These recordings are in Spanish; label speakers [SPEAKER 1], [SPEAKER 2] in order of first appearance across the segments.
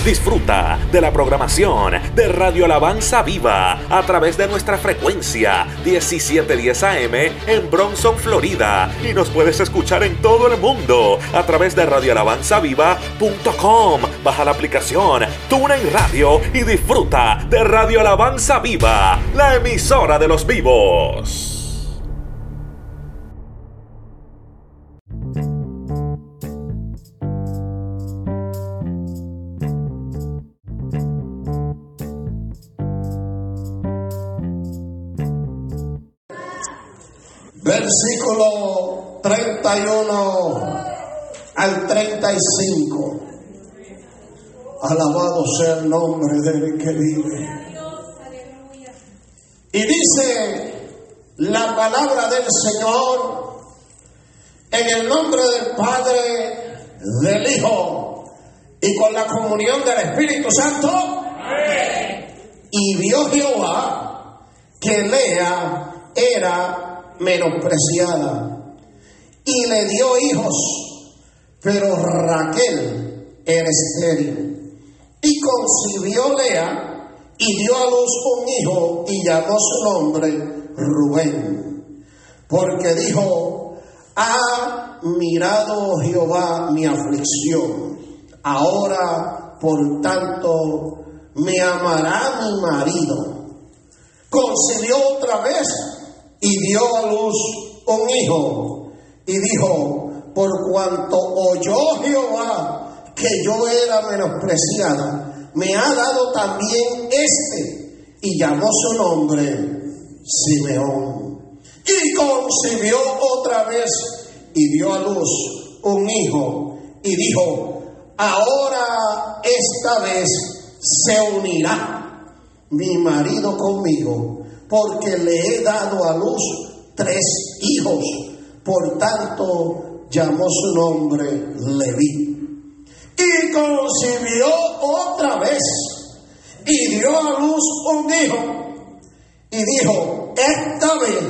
[SPEAKER 1] Disfruta de la programación de Radio Alabanza Viva a través de nuestra frecuencia 1710 AM en Bronson, Florida, y nos puedes escuchar en todo el mundo a través de radioalabanzaviva.com. Baja la aplicación TuneIn Radio y disfruta de Radio Alabanza Viva, la emisora de los vivos.
[SPEAKER 2] Versículo 31 al 35. Alabado sea el nombre del que vive. Y dice la palabra del Señor: en el nombre del Padre, del Hijo y con la comunión del Espíritu Santo. Amén. Y vio Jehová que Lea era menospreciada y le dio hijos, pero Raquel era estéril. Y concibió Lea y dio a luz un hijo y llamó su nombre Rubén, porque dijo: ha mirado Jehová mi aflicción, ahora por tanto me amará mi marido. Concibió otra vez y dio a luz un hijo, y dijo: por cuanto oyó Jehová que yo era menospreciada, me ha dado también este, y llamó su nombre Simeón. Y concibió otra vez y dio a luz un hijo, y dijo: ahora esta vez se unirá mi marido conmigo, porque le he dado a luz 3 hijos. Por tanto llamó su nombre Leví. Y concibió otra vez y dio a luz un hijo, y dijo: esta vez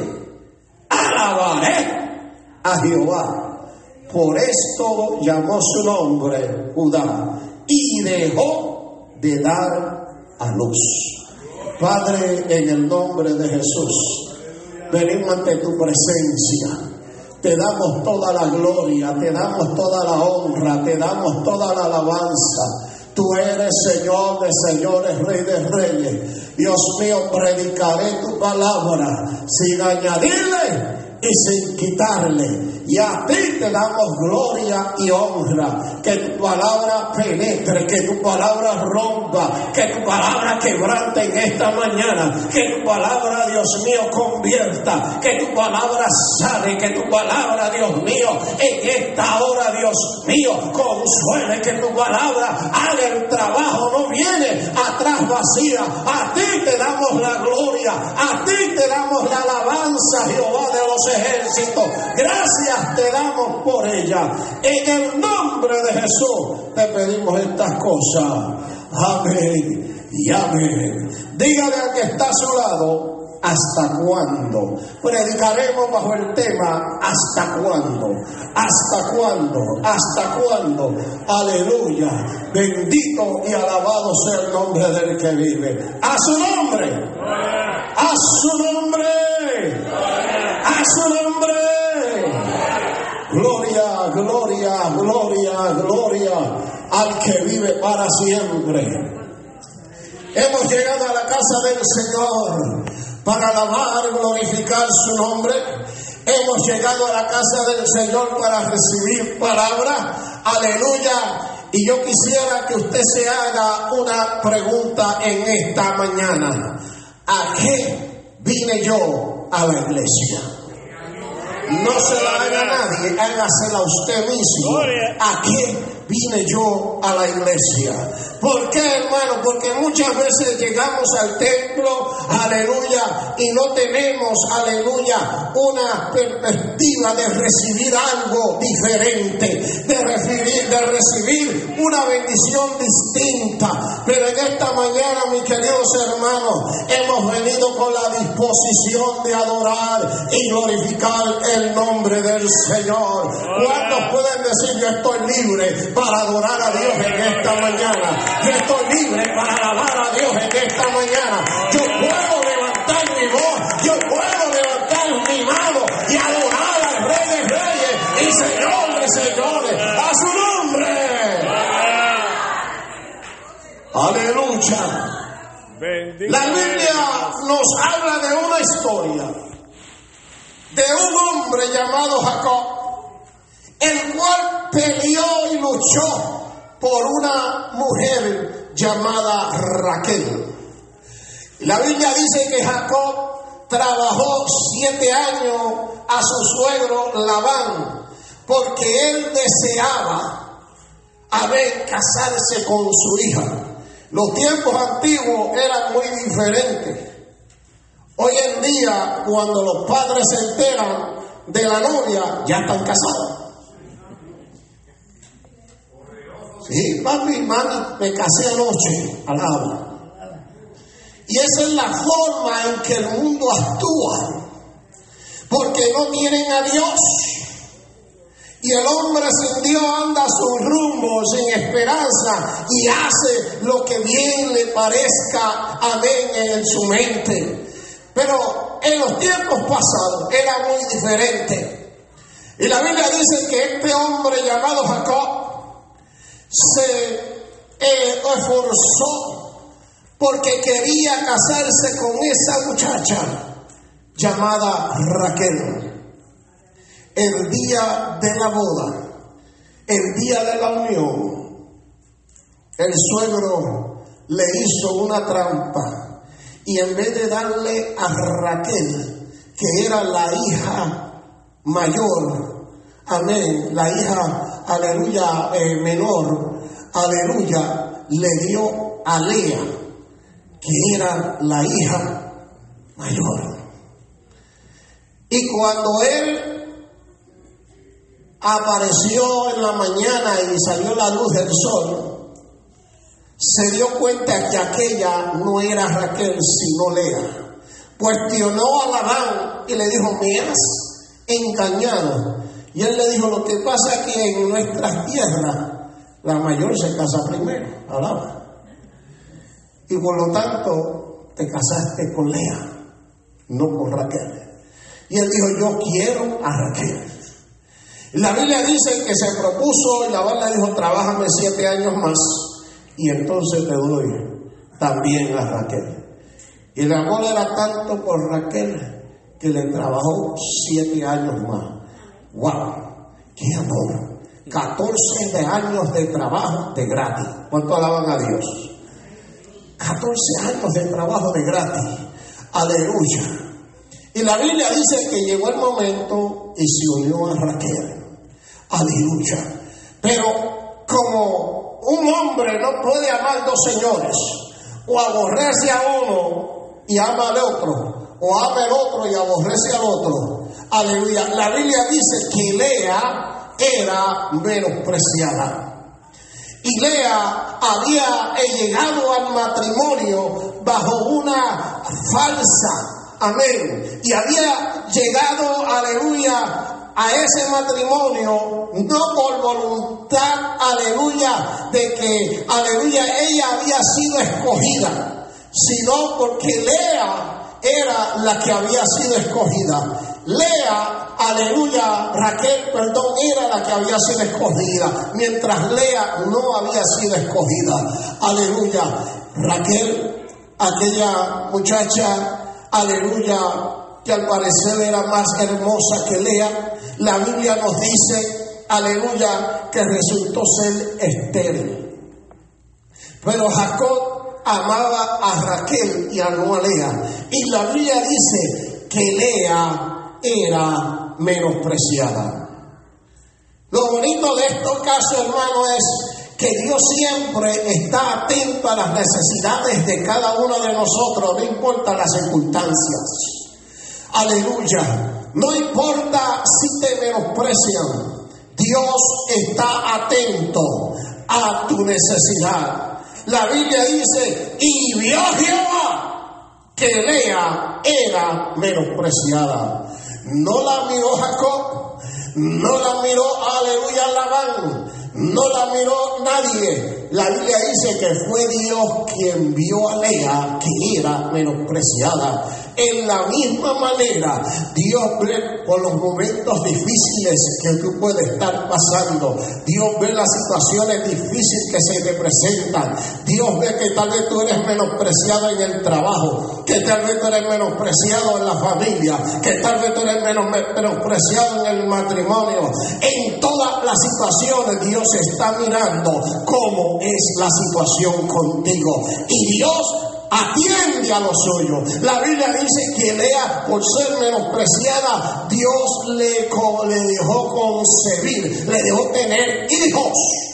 [SPEAKER 2] alabaré a Jehová. Por esto llamó su nombre Judá, y dejó de dar a luz. Padre, en el nombre de Jesús, venimos ante tu presencia. Te damos toda la gloria, te damos toda la honra, te damos toda la alabanza. Tú eres Señor de señores, Rey de reyes. Dios mío, predicaré tu palabra sin añadirle y sin quitarle. Y a ti te damos gloria y honra. Que tu palabra penetre, que tu palabra rompa, que tu palabra quebrante en esta mañana. Que tu palabra, Dios mío, convierta. Que tu palabra sane, que tu palabra, Dios mío, en esta hora, Dios mío, consuele. Que tu palabra haga el trabajo, no viene atrás vacía. A ti te damos la gloria, a ti te damos la alabanza, Jehová de los ejércitos. Gracias te damos por ella. En el nombre de Jesús te pedimos estas cosas. Amén y amén. Dígale al que está a su lado: ¿hasta cuándo? Predicaremos bajo el tema ¿hasta cuándo? ¿Hasta cuándo? ¿Hasta cuándo? Aleluya. Bendito y alabado sea el nombre del que vive. A su nombre. A su nombre. A su nombre. Gloria, gloria, gloria, gloria al que vive para siempre. Hemos llegado a la casa del Señor para alabar y glorificar su nombre. Hemos llegado a la casa del Señor para recibir palabra. Aleluya. Y yo quisiera que usted se haga una pregunta en esta mañana: ¿a qué vine yo a la iglesia? No se la haga a nadie, hágasela a usted mismo. ¿A qué vine yo a la iglesia? ¿Por qué, hermano? Porque muchas veces llegamos al templo, aleluya, y no tenemos, aleluya, una perspectiva de recibir algo diferente, de recibir una bendición distinta. Pero en esta mañana, mis queridos hermanos, hemos venido con la disposición de adorar y glorificar el nombre del Señor. ¿Cuántos pueden decir: yo estoy libre para adorar a Dios en esta mañana. Yo estoy libre para alabar a Dios en esta mañana. Yo puedo levantar mi voz, yo puedo levantar mi mano y adorar al Rey de Reyes y Señor de Señores, a su nombre. Aleluya. La Biblia nos habla de una historia de un hombre llamado Jacob, el cual peleó y luchó por una mujer llamada Raquel. La Biblia dice que Jacob trabajó 7 años a su suegro Labán, porque él deseaba casarse con su hija. Los tiempos antiguos eran muy diferentes. Hoy en día, cuando los padres se enteran de la novia, ya están casados. Sí, mami, me casé anoche, alaba. Y esa es la forma en que el mundo actúa, porque no tienen a Dios. Y el hombre sin Dios anda su rumbo, sin esperanza, y hace lo que bien le parezca, amén, en su mente. Pero en los tiempos pasados era muy diferente. Y la Biblia dice que este hombre llamado Jacob se esforzó porque quería casarse con esa muchacha llamada Raquel. El día de la boda, el día de la unión, el suegro le hizo una trampa y en vez de darle a Raquel, que era la hija mayor, amén, la hija, aleluya, menor, aleluya, le dio a Lea, que era la hija mayor. Y cuando él apareció en la mañana y salió la luz del sol, se dio cuenta que aquella no era Raquel sino Lea. Cuestionó a Labán y le dijo: me has engañado. Y él le dijo: lo que pasa es que en nuestras tierras la mayor se casa primero, alaba. Y por lo tanto te casaste con Lea, no con Raquel. Y él dijo: yo quiero a Raquel. Y la Biblia dice que se propuso y Labán le dijo: trabájame 7 años más y entonces te doy también a Raquel. Y el amor era tanto por Raquel que le trabajó 7 años más. ¡Wow! ¡Qué amor! 14 años de trabajo de gratis. ¿Cuánto alaban a Dios? 14 años de trabajo de gratis. ¡Aleluya! Y la Biblia dice que llegó el momento y se unió a Raquel. Aleluya. Pero como un hombre no puede amar 2 señores, o aborrece a uno y ama al otro, o ama al otro y aborrece al otro. Aleluya. La Biblia dice que Lea era menospreciada. Y Lea había llegado al matrimonio bajo una falsa, amén, y había llegado, aleluya, a ese matrimonio no por voluntad, aleluya, de que, aleluya, ella había sido escogida, sino porque Lea era la que había sido escogida. Lea, aleluya, Raquel, perdón, era la que había sido escogida, mientras Lea no había sido escogida. Aleluya. Raquel, aquella muchacha, aleluya, que al parecer era más hermosa que Lea, la Biblia nos dice, aleluya, que resultó ser estéril. Pero Jacob amaba a Raquel y no a Lea. Y la Biblia dice que Lea era menospreciada. Lo bonito de estos casos, hermano, es que Dios siempre está atento a las necesidades de cada uno de nosotros, no importa las circunstancias. Aleluya. No importa si te menosprecian, Dios está atento a tu necesidad. La Biblia dice: y vio Jehová que Lea era menospreciada. No la miró Jacob, no la miró, aleluya, Labán, no la miró nadie. La Biblia dice que fue Dios quien vio a Lea, que era menospreciada. En la misma manera, Dios ve por los momentos difíciles que tú puedes estar pasando. Dios ve las situaciones difíciles que se te presentan. Dios ve que tal vez tú eres menospreciado en el trabajo, que tal vez tú eres menospreciado en la familia, que tal vez tú eres menospreciado en el matrimonio. En todas las situaciones Dios está mirando cómo es la situación contigo. Y Dios atiende a lo suyo. La Biblia dice que Lea, por ser menospreciada, Dios le dejó concebir, le dejó tener hijos.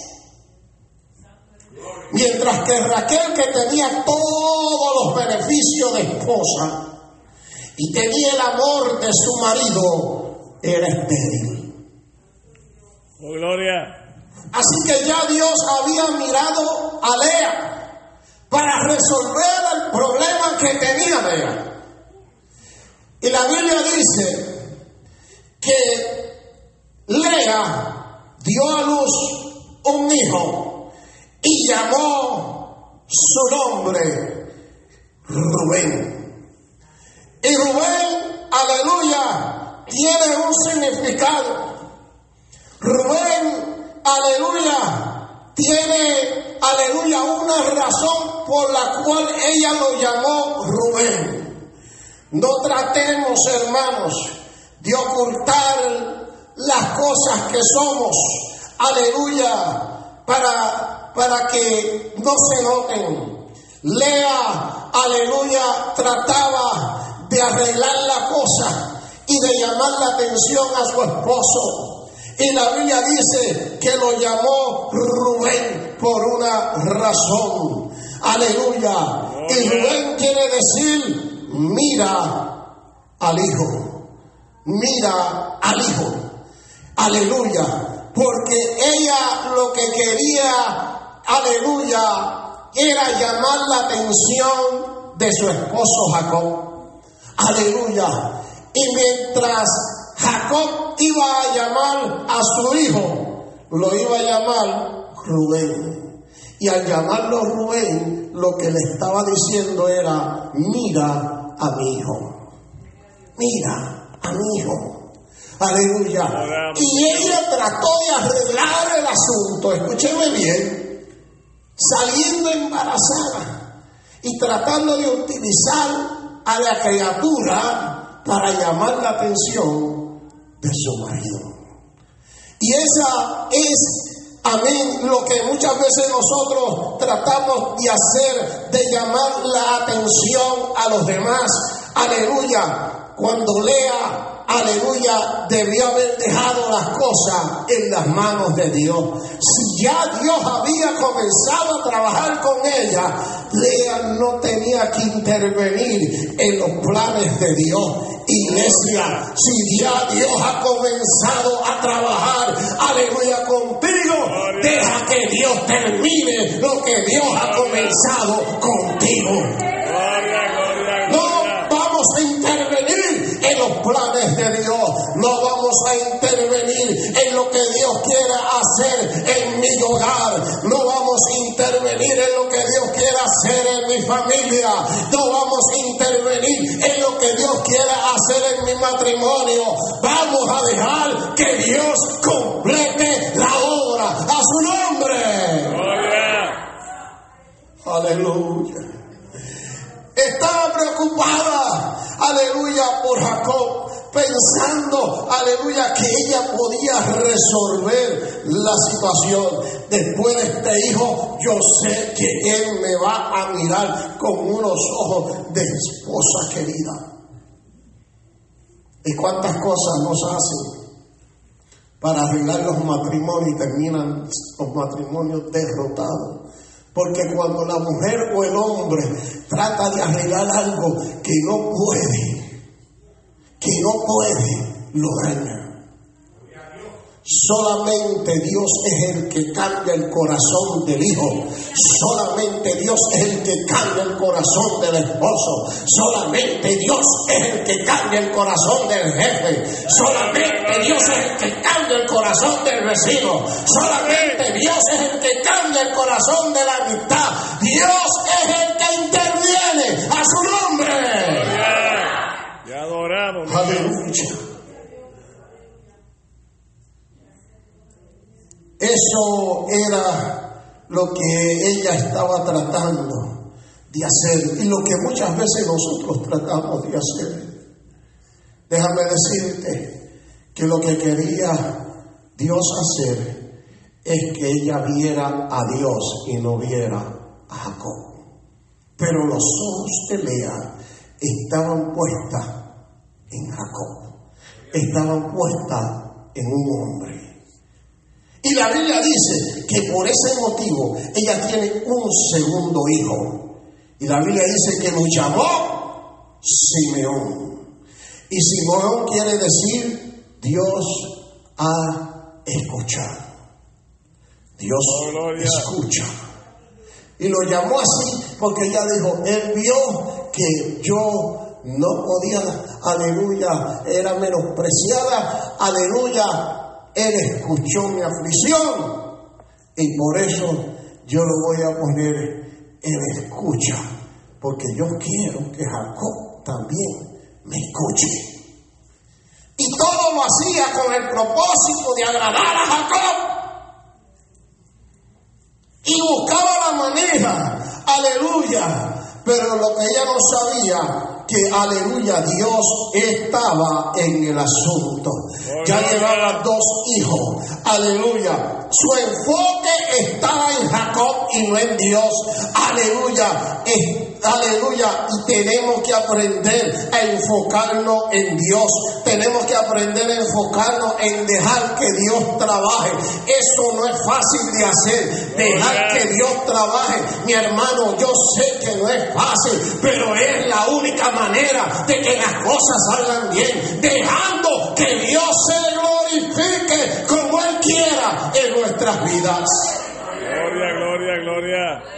[SPEAKER 2] Mientras que Raquel, que tenía todos los beneficios de esposa y tenía el amor de su marido, era estéril.
[SPEAKER 3] ¡Oh, gloria!
[SPEAKER 2] Así que ya Dios había mirado a Lea para resolver el problema que tenía Lea. Y la Biblia dice que Lea dio a luz un hijo y llamó su nombre Rubén. Y Rubén, aleluya, tiene un significado. Rubén, aleluya, tiene, aleluya, una razón por la cual ella lo llamó Rubén. No tratemos, hermanos, de ocultar las cosas que somos, aleluya, para que no se noten. Lea, aleluya, trataba de arreglar la cosa y de llamar la atención a su esposo. Y la Biblia dice que lo llamó Rubén por una razón. Aleluya. Y Rubén quiere decir, mira al hijo. Mira al hijo. Aleluya. Porque ella lo que quería, aleluya, era llamar la atención de su esposo Jacob. Aleluya. Y mientras Jacob iba a llamar a su hijo, lo iba a llamar Rubén. Y al llamarlo Rubén, lo que le estaba diciendo era, mira a mi hijo. Mira a mi hijo. Aleluya. Y ella trató de arreglar el asunto, escúcheme bien, saliendo embarazada y tratando de utilizar a la criatura para llamar la atención de su marido. Y esa es, amén, lo que muchas veces nosotros tratamos de hacer, de llamar la atención a los demás. Aleluya. Cuando Lea, aleluya, debió haber dejado las cosas en las manos de Dios. Si ya Dios había comenzado a trabajar con ella, Lea no tenía que intervenir en los planes de Dios. Iglesia, si ya Dios ha comenzado a trabajar, aleluya, contigo, deja que Dios termine lo que Dios ha comenzado contigo. No vamos a intervenir en los planes de Dios, no vamos a intervenir en lo que Dios quiera hacer en mi hogar, no vamos a intervenir en lo que Dios quiera hacer en mi familia, no vamos a intervenir en lo que Dios quiera hacer en mi matrimonio. Vamos a dejar que Dios complete la obra a su nombre. Aleluya. Estaba preocupada, aleluya, por Jacob, pensando, aleluya, que ella podía resolver la situación. Después de este hijo, yo sé que él me va a mirar con unos ojos de esposa querida. ¿Y cuántas cosas nos hacen para arreglar los matrimonios y terminan los matrimonios derrotados? Porque cuando la mujer o el hombre trata de arreglar algo que no puede, lo daña. Solamente Dios es el que cambia el corazón del hijo. Solamente Dios es el que cambia el corazón del esposo. Solamente Dios es el que cambia el corazón del jefe. Solamente Dios es el que cambia el corazón del vecino. Solamente Dios es el que cambia el corazón de la amistad. Dios es el que interviene. A su nombre.
[SPEAKER 3] Ya adoramos.
[SPEAKER 2] Aleluya. Eso era lo que ella estaba tratando de hacer y lo que muchas veces nosotros tratamos de hacer. Déjame decirte que lo que quería Dios hacer es que ella viera a Dios y no viera a Jacob. Pero los ojos de Lea estaban puestos en Jacob, estaban puestos en un hombre. Y la Biblia dice que por ese motivo ella tiene un segundo hijo. Y la Biblia dice que lo llamó Simeón. Y Simeón quiere decir Dios ha escuchado. Dios escucha. Y lo llamó así porque ella dijo, él vio que yo no podía, aleluya, era menospreciada, aleluya. Él escuchó mi aflicción y por eso yo lo voy a poner, Él escucha, porque yo quiero que Jacob también me escuche. Y todo lo hacía con el propósito de agradar a Jacob. Y buscaba la manera, aleluya, pero lo que ella no sabía, que aleluya, Dios estaba en el asunto. Ya llevaba 2 hijos, aleluya. Su enfoque estaba en Jacob y no en Dios, aleluya. Aleluya, y tenemos que aprender a enfocarnos en Dios. Tenemos que aprender a enfocarnos en dejar que Dios trabaje. Eso no es fácil de hacer, dejar que Dios trabaje. Mi hermano, yo sé que no es fácil, pero es la única manera de que las cosas salgan bien, dejando que Dios se glorifique como Él quiera en nuestras vidas.
[SPEAKER 3] Gloria, gloria, gloria.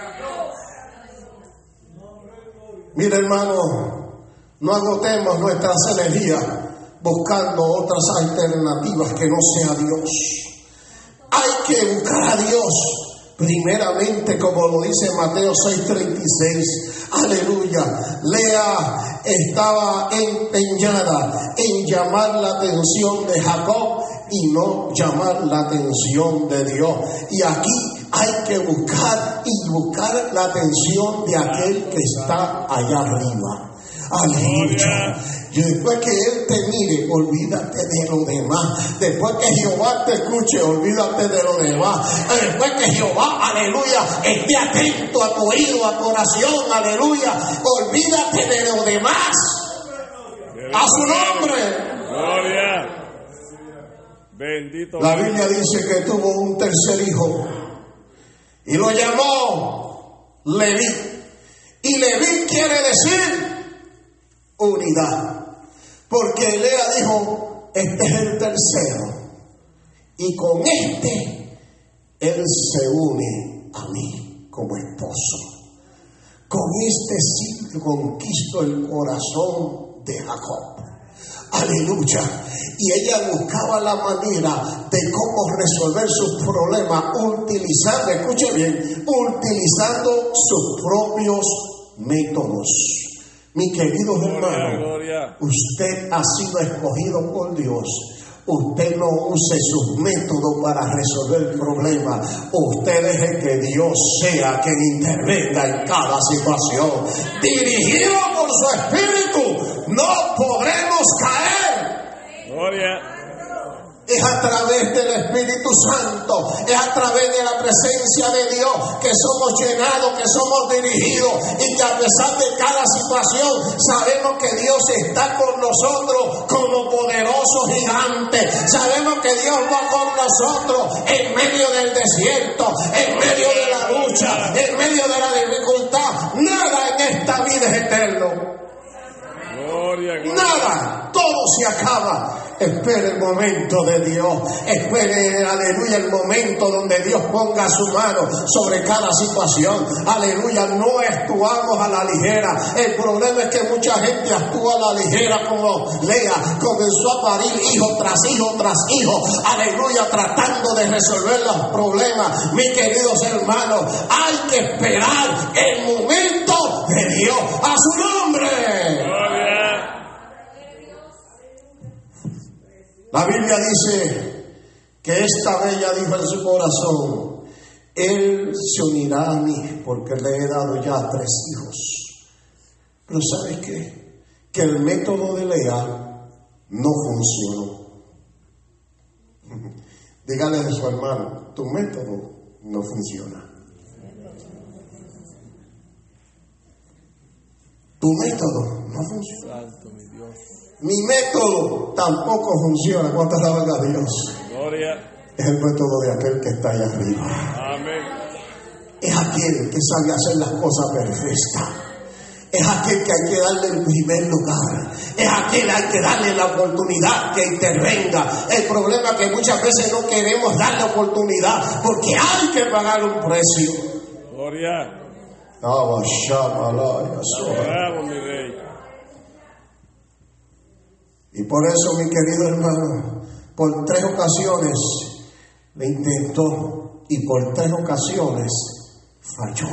[SPEAKER 2] Mira, hermano, no agotemos nuestras energías buscando otras alternativas que no sea Dios. Hay que buscar a Dios primeramente, como lo dice Mateo 6:36. Aleluya. Lea estaba empeñada en llamar la atención de Jacob y no llamar la atención de Dios. Y aquí hay que buscar la atención de aquel que está allá arriba. Aleluya. Y después que Él te mire, olvídate de lo demás. Después que Jehová te escuche, olvídate de lo demás. Después que Jehová, aleluya, esté atento a tu oído, a tu oración, aleluya, olvídate de lo demás. A su nombre.
[SPEAKER 3] Gloria. Bendito.
[SPEAKER 2] La Biblia dice que tuvo un tercer hijo y lo llamó Leví. Y Leví quiere decir unidad. Porque Lea dijo, este es el tercero. Y con este, él se une a mí como esposo. Con este sí conquisto el corazón de Jacob. Aleluya. Y ella buscaba la manera de cómo resolver sus problemas utilizando, escuche bien, utilizando sus propios métodos. Mi querido hermano, usted ha sido escogido por Dios. Usted no use sus métodos para resolver el problema. Usted deje que Dios sea quien intervenga en cada situación. Dirigido por su Espíritu, no podremos caer.
[SPEAKER 3] Gloria.
[SPEAKER 2] Es a través del Espíritu Santo, es a través de la presencia de Dios que somos llenados, que somos dirigidos, y que a pesar de cada situación sabemos que Dios está con nosotros como poderoso gigante. Sabemos que Dios va con nosotros en medio del desierto, en medio de la lucha, en medio de la dificultad. Nada en esta vida es eterno.
[SPEAKER 3] Gloria, gloria.
[SPEAKER 2] Nada, todo se acaba. Espere el momento de Dios. Espere, aleluya, el momento donde Dios ponga su mano sobre cada situación. Aleluya, no actuamos a la ligera. El problema es que mucha gente actúa a la ligera, como Lea comenzó a parir hijo tras hijo tras hijo. Aleluya, tratando de resolver los problemas. Mis queridos hermanos, hay que esperar el momento de Dios. A su nombre. La Biblia dice que esta bella dijo en su corazón: Él se unirá a mí porque le he dado ya 3 hijos. Pero ¿sabes qué? Que el método de Lea no funcionó. Dígale a su hermano: tu método no funciona. Tu método no funciona.
[SPEAKER 3] Santo, mi Dios.
[SPEAKER 2] Mi método tampoco funciona. ¿Cuántas alaban a Dios?
[SPEAKER 3] Gloria.
[SPEAKER 2] Es el método de aquel que está allá arriba.
[SPEAKER 3] Amén.
[SPEAKER 2] Es aquel que sabe hacer las cosas perfectas. Es aquel que hay que darle el primer lugar. Es aquel que hay que darle la oportunidad que intervenga. El problema es que muchas veces no queremos darle oportunidad porque hay que pagar un precio.
[SPEAKER 3] Gloria.
[SPEAKER 2] Adoramos,
[SPEAKER 3] mi rey.
[SPEAKER 2] Y por eso, mi querido hermano, por 3 ocasiones le intentó y por 3 ocasiones falló.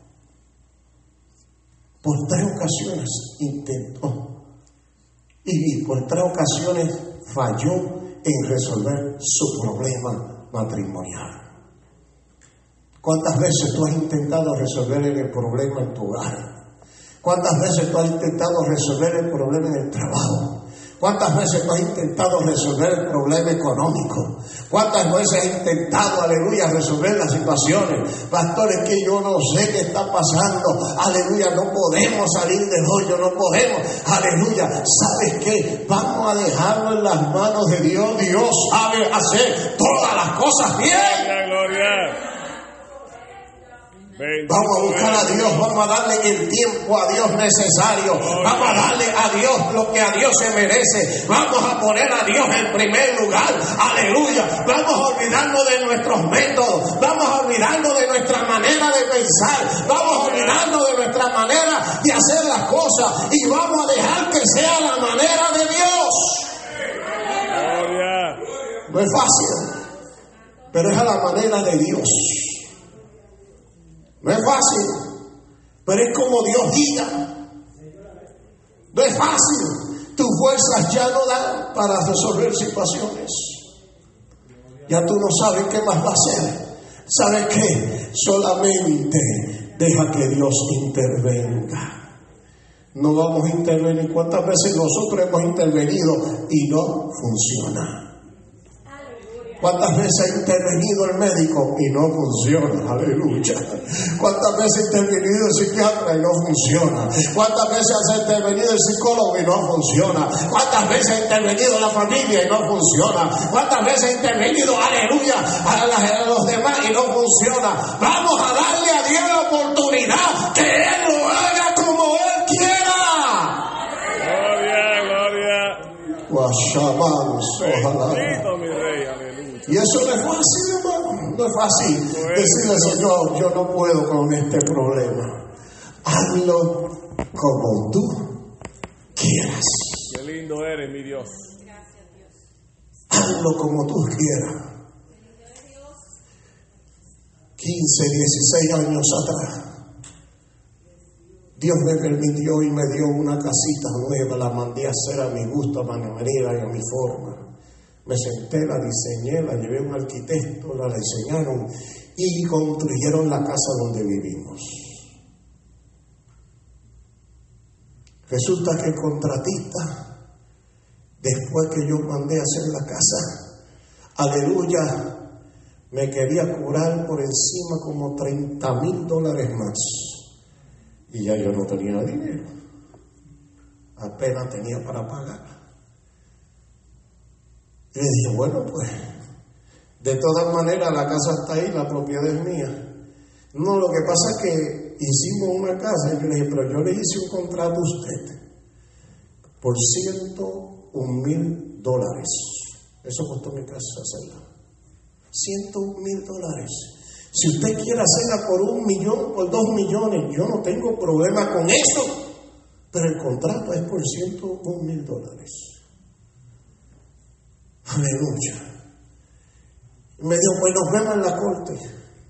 [SPEAKER 2] Por 3 ocasiones intentó y por 3 ocasiones falló en resolver su problema matrimonial. ¿Cuántas veces tú has intentado resolver el problema en tu hogar? ¿Cuántas veces tú has intentado resolver el problema en el trabajo? ¿Cuántas veces tú has intentado resolver el problema económico? ¿Cuántas veces has intentado, aleluya, resolver las situaciones? Pastores, que yo no sé qué está pasando. Aleluya, no podemos salir del hoyo, no podemos. Aleluya, ¿sabes qué? Vamos a dejarlo en las manos de Dios. Dios sabe hacer todas las cosas bien.
[SPEAKER 3] Gloria, gloria.
[SPEAKER 2] Vamos a buscar a Dios, vamos a darle el tiempo a Dios necesario, vamos a darle a Dios lo que a Dios se merece, vamos a poner a Dios en primer lugar, aleluya, vamos a olvidarnos de nuestros métodos, vamos a olvidarnos de nuestra manera de pensar, vamos a olvidarnos de nuestra manera de hacer las cosas y vamos a dejar que sea la manera de Dios. No es fácil, pero es a la manera de Dios. No es fácil, pero es como Dios diga. No es fácil. Tus fuerzas ya no dan para resolver situaciones. Ya tú no sabes qué más va a hacer. ¿Sabes qué? Solamente deja que Dios intervenga. No vamos a intervenir. ¿Cuántas veces nosotros hemos intervenido y no funciona? ¿Cuántas veces ha intervenido el médico y no funciona? Aleluya. ¿Cuántas veces ha intervenido el psiquiatra y no funciona? ¿Cuántas veces ha intervenido el psicólogo y no funciona? ¿Cuántas veces ha intervenido la familia y no funciona? ¿Cuántas veces ha intervenido, aleluya, a los demás y no funciona? Vamos a darle a Dios la oportunidad que Él lo haga como Él quiera.
[SPEAKER 3] Gloria, gloria. Bendito, mi rey, aleluya.
[SPEAKER 2] Y eso no es fácil, hermano. No es fácil decirle, Señor, yo no puedo con este problema. Hazlo como tú quieras.
[SPEAKER 3] Qué lindo eres, mi Dios.
[SPEAKER 2] Hazlo como tú quieras. 15, 16 años atrás, Dios me permitió y me dio una casita nueva. La mandé a hacer a mi gusto, a mi manera y a mi forma. Me senté, la diseñé, la llevé a un arquitecto, la diseñaron y construyeron la casa donde vivimos. Resulta que el contratista, después que yo mandé a hacer la casa, aleluya, me quería cobrar por encima como $30,000 más. Y ya yo no tenía dinero. Apenas tenía para pagar. Y le dije, bueno, pues, de todas maneras la casa está ahí, la propiedad es mía. No, lo que pasa es que hicimos una casa, y yo le dije, pero yo le hice un contrato a usted por $101,000. Eso costó mi casa hacerla. $100,000. Si usted quiere hacerla por $1 millón, por $2 millones, yo no tengo problema con eso. Pero el contrato es por $101,000. Aleluya. Me dijo, pues nos vemos en la corte.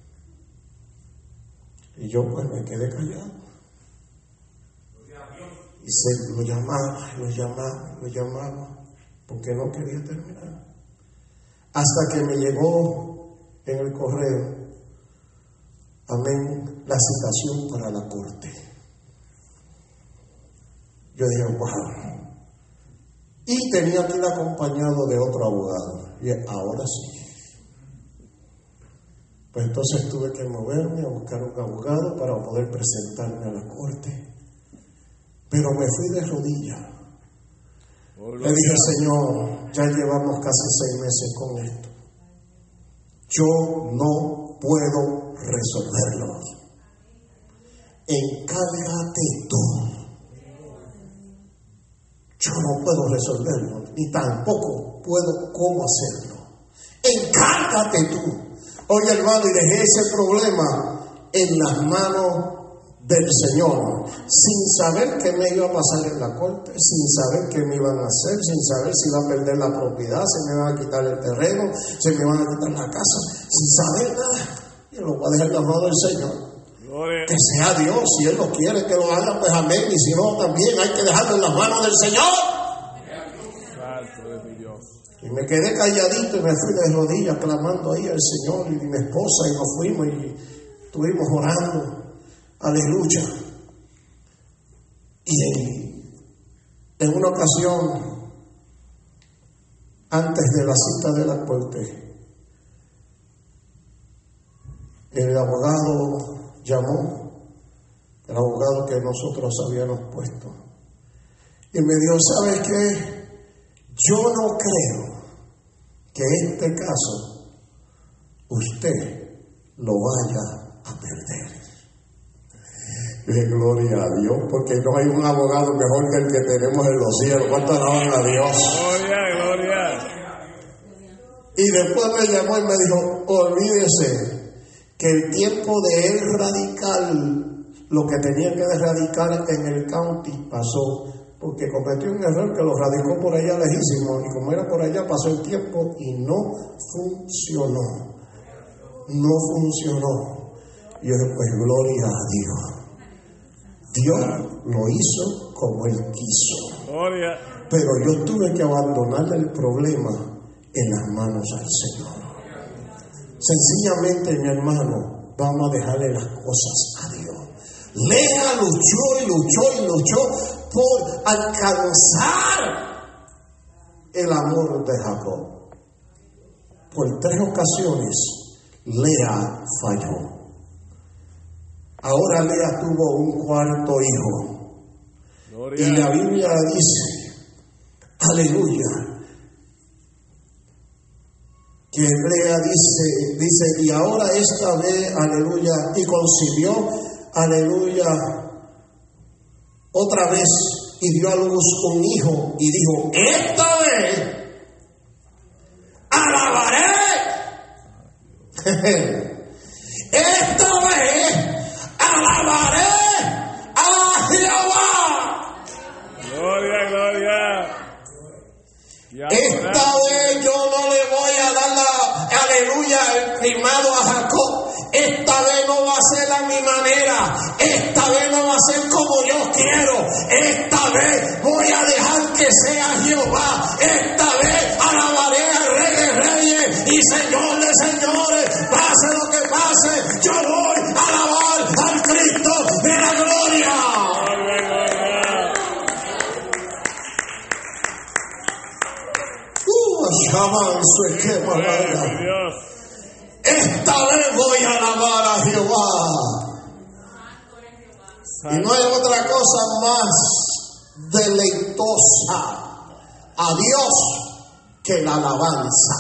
[SPEAKER 2] Y yo pues me quedé callado. Y lo llamaba, porque no quería terminar. Hasta que me llegó en el correo, amén, la citación para la corte. Yo dije, wow. Y tenía que ir acompañado de otro abogado. Y ahora sí. Pues entonces tuve que moverme a buscar un abogado para poder presentarme a la corte. Pero me fui de rodillas. Le dije, Señor, ya llevamos casi 6 meses con esto. Yo no puedo resolverlo. Encárgate tú. Yo no puedo resolverlo, ni tampoco puedo cómo hacerlo. Encárgate tú. Oye, hermano, y dejé ese problema en las manos del Señor, sin saber qué me iba a pasar en la corte, sin saber qué me iban a hacer, sin saber si iba a perder la propiedad, si me iban a quitar el terreno, si me iban a quitar la casa, sin saber nada. Yo lo voy a dejar en las manos del Señor. Que sea Dios, si Él lo quiere que lo haga, pues amén, y si no, también hay que dejarlo en las manos del Señor. Y me quedé calladito y me fui de rodillas clamando ahí al Señor y mi esposa, y nos fuimos y estuvimos orando. Aleluya. Y en una ocasión, antes de la cita de la corte, el abogado llamó, el abogado que nosotros habíamos puesto, y me dijo, ¿sabes qué? Yo no creo que este caso usted lo vaya a perder. Gloria a Dios, porque no hay un abogado mejor que el que tenemos en los cielos. ¿Cuánto alaban a Dios? Gloria. Y después me llamó y me dijo, olvídese que el tiempo de él radicar lo que tenía que radicar en el county pasó, porque cometió un error que lo radicó por allá lejísimo, y como era por allá pasó el tiempo y no funcionó. No funcionó. Y yo dije, pues gloria a Dios. Dios lo hizo como Él quiso. Gloria. Pero yo tuve que abandonar el problema en las manos del Señor. Sencillamente, mi hermano, vamos a dejarle las cosas a Dios. Lea luchó por alcanzar el amor de Jacob. Por 3 ocasiones, Lea falló. Ahora Lea tuvo un 4º hijo. Gloria. Y la Biblia dice, aleluya, que Lea dice, y ahora esta vez, aleluya, y concibió, aleluya, otra vez, y dio a luz un hijo, y dijo, esta vez alabaré. Esta vez alabaré a Jehová. Gloria. Esta vez yo no le voy a dar aleluya, el primado a Jacob. Esta vez no va a ser a mi manera. Esta vez no va a ser como yo quiero. Esta vez voy a dejar que sea Jehová. Esta vez alabaré al Rey de Reyes y Señor de Señores. Pase lo que pase, yo voy a alabar al Cristo de la gloria. Esta vez voy a alabar a Jehová. Y no hay otra cosa más deleitosa a Dios que la alabanza.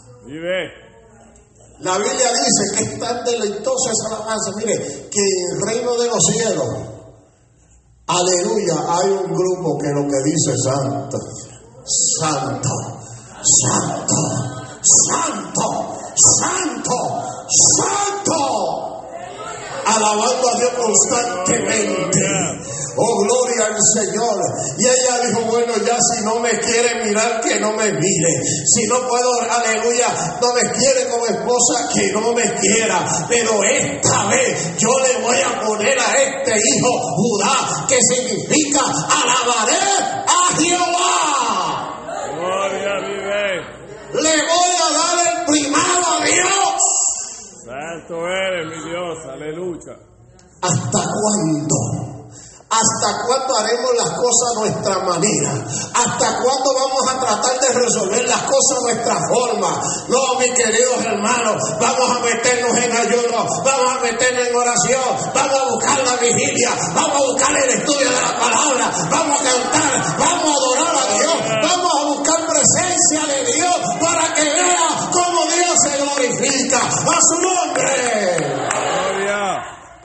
[SPEAKER 2] La Biblia dice que es tan deleitosa esa alabanza. Mire, que en el reino de los cielos, aleluya, hay un grupo que lo que dice santo, santo, santo, santo, santo, santo. Alabando a Dios constantemente. Oh, gloria al Señor. Y ella dijo, bueno, ya si no me quiere mirar, que no me mire. Si no puedo, aleluya, no me quiere como esposa, que no me quiera. Pero esta vez yo le voy a poner a este hijo Judá, que significa alabaré a Jehová.
[SPEAKER 4] Gloria a mi rey.
[SPEAKER 2] Le voy a dar el primado a Dios.
[SPEAKER 4] Santo eres, mi Dios, aleluya.
[SPEAKER 2] ¿Hasta cuándo? ¿Hasta cuándo haremos las cosas a nuestra manera? ¿Hasta cuándo vamos a tratar de resolver las cosas a nuestra forma? No, mis queridos hermanos, vamos a meternos en ayuno, vamos a meternos en oración, vamos a buscar la vigilia, vamos a buscar el estudio de la palabra, vamos a cantar, vamos a adorar a Dios, vamos a buscar presencia de Dios para que vea cómo Dios se glorifica a su nombre.
[SPEAKER 4] Gloria.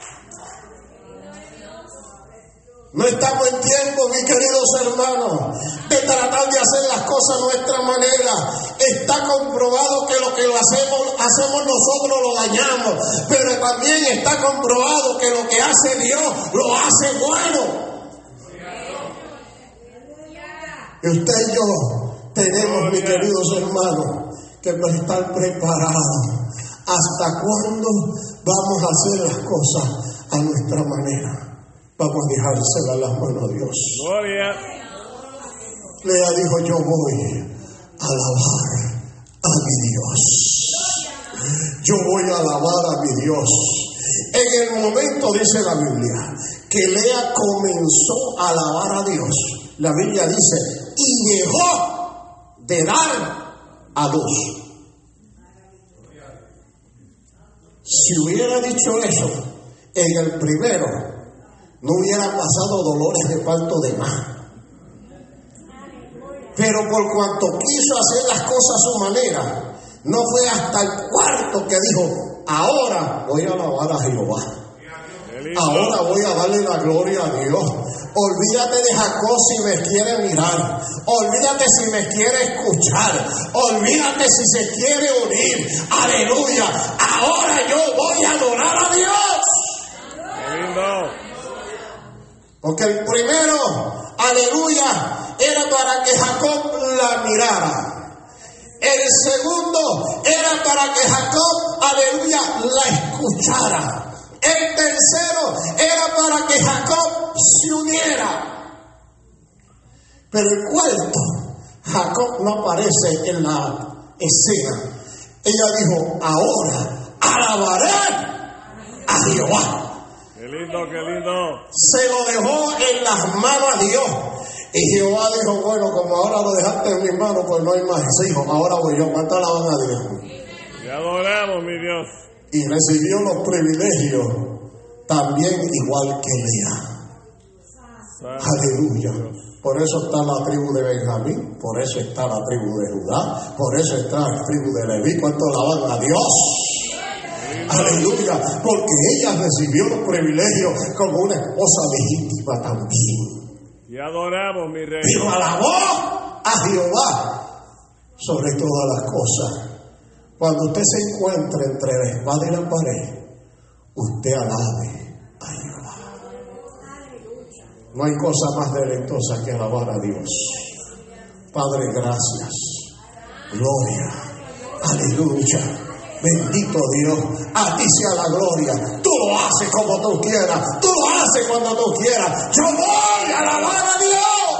[SPEAKER 2] No estamos en tiempo, mis queridos hermanos, de tratar de hacer las cosas a nuestra manera. Está comprobado que lo que hacemos nosotros lo dañamos, pero también está comprobado que lo que hace Dios lo hace bueno. Y usted y yo tenemos, mis queridos hermanos, que estar preparados. ¿Hasta cuándo vamos a hacer las cosas a nuestra manera? Vamos a dejársela en las manos a Dios.
[SPEAKER 4] Gloria.
[SPEAKER 2] Lea dijo, yo voy a alabar a mi Dios. Yo voy a alabar a mi Dios. En el momento, dice la Biblia, que Lea comenzó a alabar a Dios, la Biblia dice, y dejó de dar a luz. Si hubiera dicho eso en el primero, no hubieran pasado dolores de parto de más. Pero por cuanto quiso hacer las cosas a su manera, no fue hasta el cuarto que dijo, ahora voy a alabar a Jehová. Ahora voy a darle la gloria a Dios. Olvídate de Jacob si me quiere mirar. Olvídate si me quiere escuchar. Olvídate si se quiere unir. Aleluya. Ahora yo voy a adorar a Dios.
[SPEAKER 4] Qué lindo.
[SPEAKER 2] Porque el primero, aleluya, era para que Jacob la mirara. El segundo era para que Jacob, aleluya, la escuchara. El tercero era para que Jacob se uniera. Pero el cuarto, Jacob no aparece en la escena. Ella dijo, ahora alabaré a Jehová.
[SPEAKER 4] Qué lindo, qué lindo.
[SPEAKER 2] Se lo dejó en las manos a Dios. Y Jehová dijo, bueno, como ahora lo dejaste en mis manos, pues no hay más hijos. Ahora voy yo. ¿Cuánto alaban a Dios?
[SPEAKER 4] Te adoramos, mi Dios.
[SPEAKER 2] Y recibió los privilegios también igual que Lea. Aleluya. Por eso está la tribu de Benjamín, por eso está la tribu de Judá, por eso está la tribu de Leví. ¿Cuánto alaban a Dios? Aleluya, porque ella recibió los privilegios como una esposa legítima también.
[SPEAKER 4] Te adoramos, mi rey.
[SPEAKER 2] Pero alabó a Jehová sobre todas las cosas. Cuando usted se encuentre entre la espada y la pared, usted alabe a Jehová. No hay cosa más deleitosa que alabar a Dios. Padre, gracias. Gloria. Aleluya. Bendito Dios, a ti sea la gloria. Tú lo haces como tú quieras. Tú lo haces cuando tú quieras. Yo voy a alabar a Dios.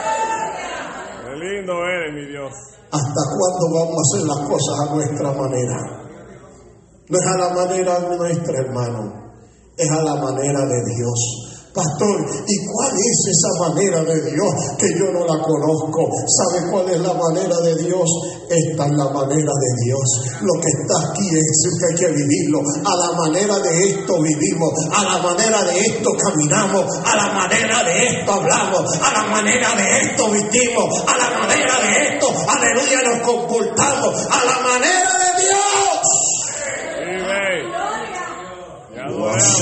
[SPEAKER 4] Qué lindo eres, mi Dios.
[SPEAKER 2] ¿Hasta cuándo vamos a hacer las cosas a nuestra manera? No es a la manera de nuestro hermano, es a la manera de Dios. Pastor, ¿y cuál es esa manera de Dios que yo no la conozco? ¿Sabe cuál es la manera de Dios? Esta es la manera de Dios. Lo que está aquí es que hay que vivirlo. A la manera de esto vivimos, a la manera de esto caminamos, a la manera de esto hablamos, a la manera de esto vestimos, a la manera de esto, aleluya, nos comportamos, a la manera de Dios.
[SPEAKER 4] Vive. Te adoramos.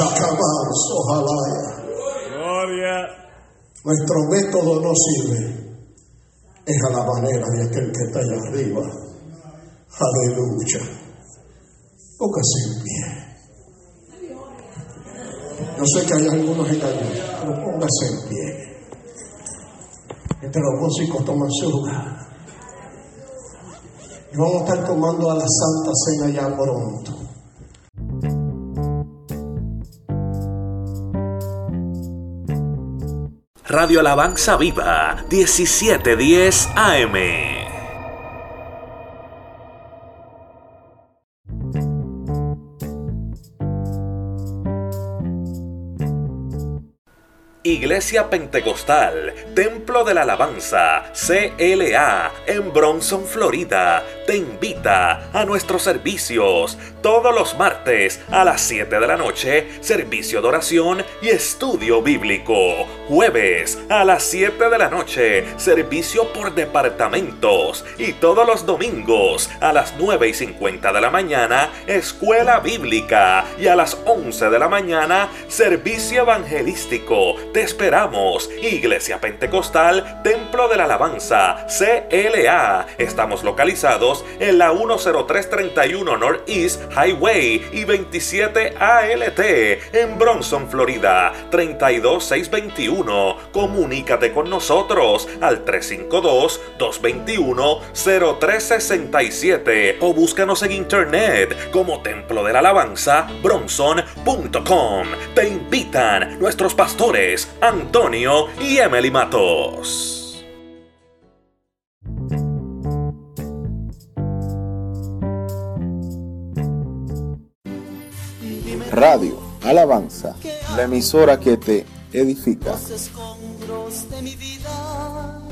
[SPEAKER 2] Ojalá.
[SPEAKER 4] Gloria.
[SPEAKER 2] Nuestro método no sirve.
[SPEAKER 3] es a la manera de aquel que está allá arriba. Aleluya. Póngase en pie. Yo sé que hay algunos en ayuda, pero póngase en pie. Entre los músicos toman su lugar. Y vamos a estar tomando a la Santa Cena ya pronto.
[SPEAKER 1] Radio Alabanza Viva, 1710 AM. Iglesia Pentecostal, Templo de la Alabanza, CLA, en Bronson, Florida, te invita a nuestros servicios todos los martes a las 7 de la noche, servicio de oración y estudio bíblico. Jueves a las 7 de la noche, servicio por departamentos. Y todos los domingos a las 9:50 de la mañana, escuela bíblica. Y a las 11 de la mañana, servicio evangelístico. Te esperamos, Iglesia Pentecostal, Templo de la Alabanza, CLA. Estamos localizados en la 10331 Northeast Highway y 27 ALT en Bronson, Florida, 32621. Comunícate con nosotros al 352-221-0367 o búscanos en internet como Templo de la Alabanza Bronson.com. Te invitan nuestros pastores Antonio y Emily Matos.
[SPEAKER 5] Radio Alabanza, la emisora que te edifica.